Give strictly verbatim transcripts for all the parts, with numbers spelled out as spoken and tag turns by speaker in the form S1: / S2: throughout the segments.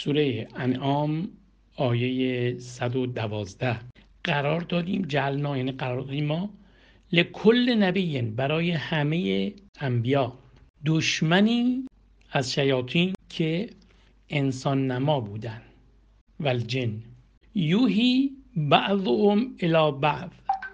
S1: سوره انعام آیه صد و دوازده قرار دادیم جعلنا، یعنی قرار دادیم ما، لکل نبی، برای همه انبیا، دشمنی از شیاطین که انسان نما بودن، والجن یوهی بعضهم الی بعض.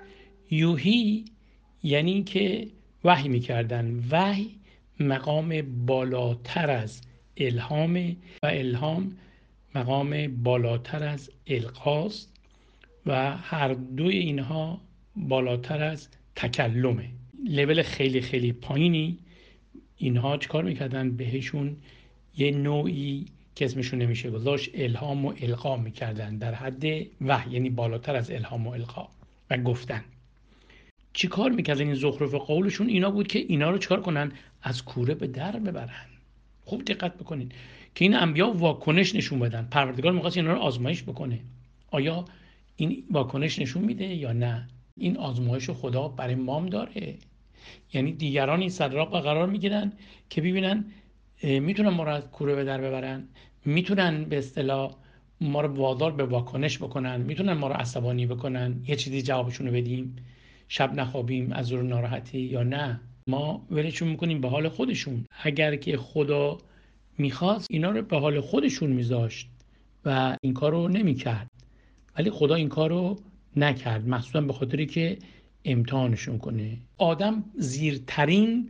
S1: یوهی یعنی که وحی میکردن. وحی مقام بالاتر از الهام و الهام مقام بالاتر از القاست و هر دوی اینها بالاتر از تکلمه. لول خیلی خیلی پایینی اینها چیکار میکردن؟ بهشون یه نوعی که اسمشون نمیشه گذاشت الهام و القا میکردن، در حد وحی، یعنی بالاتر از الهام و القا و گفتن. چی کار میکردن؟ این زخرف قولشون اینا بود که اینا رو چیکار کنن؟ از کوره به در ببرن. خوب دقت بکنین که این انبیا واکنش نشون بدن. پروردگار می‌خواد اینا رو آزمایش بکنه، آیا این واکنش نشون میده یا نه. این آزمایش خدا برای مام داره، یعنی دیگران این صدراق قرار میگیرن که ببینن میتونن ما رو از کوره به در ببرن، میتونن به اصطلاح ما رو وادار به واکنش بکنن، میتونن ما رو عصبانی بکنن، یه چیزی جوابشون رو بدیم، شب نخوابیم از زور ناراحتی، یا نه ما ولشون میکنیم به حال خودشون. اگر که خدا میخواست اینا رو به حال خودشون میذاشت و این کار رو نمیکرد، ولی خدا این کار رو نکرد، مخصوصا به خاطری که امتحانشون کنه. آدم زیرترین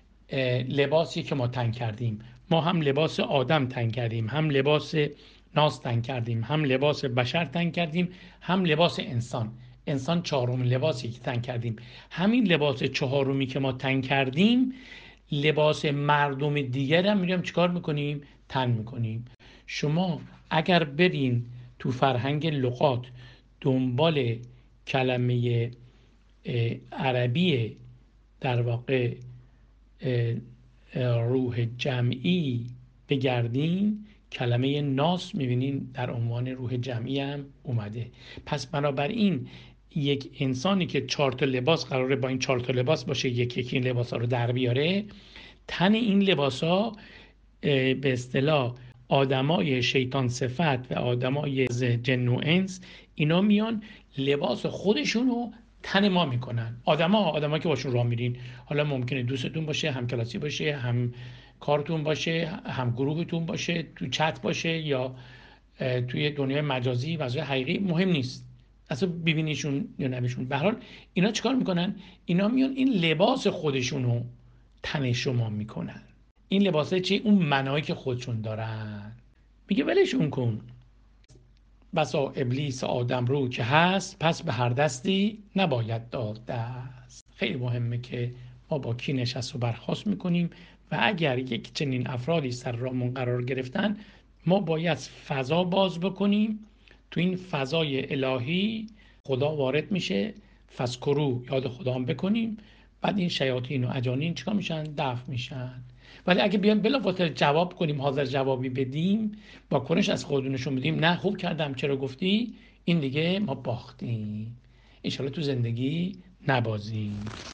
S1: لباسی که ما تن کردیم، ما هم لباس آدم تن کردیم، هم لباس ناس تن کردیم، هم لباس بشر تن کردیم، هم لباس انسان. انسان چهارم لباسی که تن کردیم. همین لباس چهارمی که ما تن کردیم لباس مردم دیگر هم میریم چیکار میکنیم؟ تن میکنیم. شما اگر برین تو فرهنگ لغات دنبال کلمه عربی در واقع روح جمعی بگردین، کلمه ناس میبینین در عنوان روح جمعی هم اومده. پس بنابراین یک انسانی که چهار تا لباس قراره با این چهار تا لباس باشه، یکی یکی این لباسا رو در بیاره، تن این لباسا به اصطلاح آدمای شیطان صفت و آدمای جن و انس اینا میان لباس خودشونو تن ما میکنن. آدما آدما که باشون راه میرین، حالا ممکنه دوستتون باشه، هم کلاسی باشه، هم کارتون باشه، هم گروهتون باشه، تو چت باشه یا توی دنیای مجازی و حقیقی، مهم نیست اصلا ببینیشون یا نبینیشون. به هر حال اینا چیکار میکنن؟ اینا میان این لباس خودشونو تن شما میکنن. این لباسه چی؟ اون منایی که خودشون دارن. میگه ولشون کن. بسا ابلیس آدم رو که هست، پس به هر دستی نباید داد دست. خیلی مهمه که ما با کی نشست و برخاست میکنیم و اگر یک چنین افرادی سر رامون قرار گرفتن، ما باید فضا باز بکنیم. تو این فضای الهی خدا وارد میشه، فذکروا، یاد خدا هم بکنیم، بعد این شیاطین و اجانین چیکار میشن؟ دفع میشن. ولی اگه بیایم بلافاصله جواب کنیم، حاضر جوابی بدیم، با کنش از خودمون نشون بدیم نه خوب کردم چرا گفتی، این دیگه ما باختیم. ان شاءالله تو زندگی نبازیم.